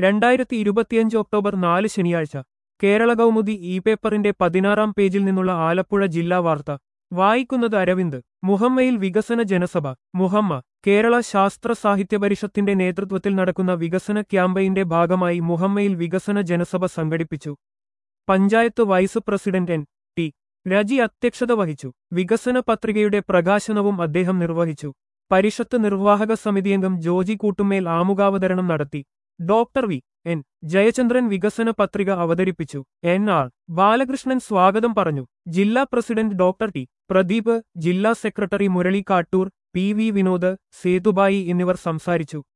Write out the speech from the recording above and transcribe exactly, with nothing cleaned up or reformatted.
രണ്ടായിരത്തി ഇരുപത്തിയഞ്ച് ഒക്ടോബർ നാല് ശനിയാഴ്ച കേരള കൗമുദി ഇ പേപ്പറിന്റെ പതിനാറാം പേജിൽ നിന്നുള്ള ആലപ്പുഴ ജില്ലാ വാർത്ത വായിക്കുന്നത് അരവിന്ദ്. മുഹമ്മയിൽ വികസന ജനസഭ മുഹമ്മ കേരള ശാസ്ത്ര സാഹിത്യ പരിഷത്തിന്റെ നേതൃത്വത്തിൽ നടക്കുന്ന വികസന ക്യാമ്പയിന്റെ ഭാഗമായി മുഹമ്മയിൽ വികസന ജനസഭ സംഘടിപ്പിച്ചു. Panchayat vice president N T Raji അധ്യക്ഷത വഹിച്ചു. വികസന പത്രികയുടെ പ്രകാശനവും അദ്ദേഹം നിർവഹിച്ചു. പരിഷത്ത് നിർവാഹക സമിതിയംഗം ജോജി കൂട്ടുമേൽ ആമുഖാവതരണം നടത്തി. ഡോക്ടർ വി എൻ ജയചന്ദ്രൻ വികസന പത്രിക അവതരിപ്പിച്ചു. എൻ ആർ ബാലകൃഷ്ണൻ സ്വാഗതം പറഞ്ഞു. ജില്ലാ പ്രസിഡന്റ് ഡോക്ടർ ടി പ്രദീപ്, ജില്ലാ secretary Murali Kattoor, P V Vinod, Sethubai എന്നിവർ സംസാരിച്ചു.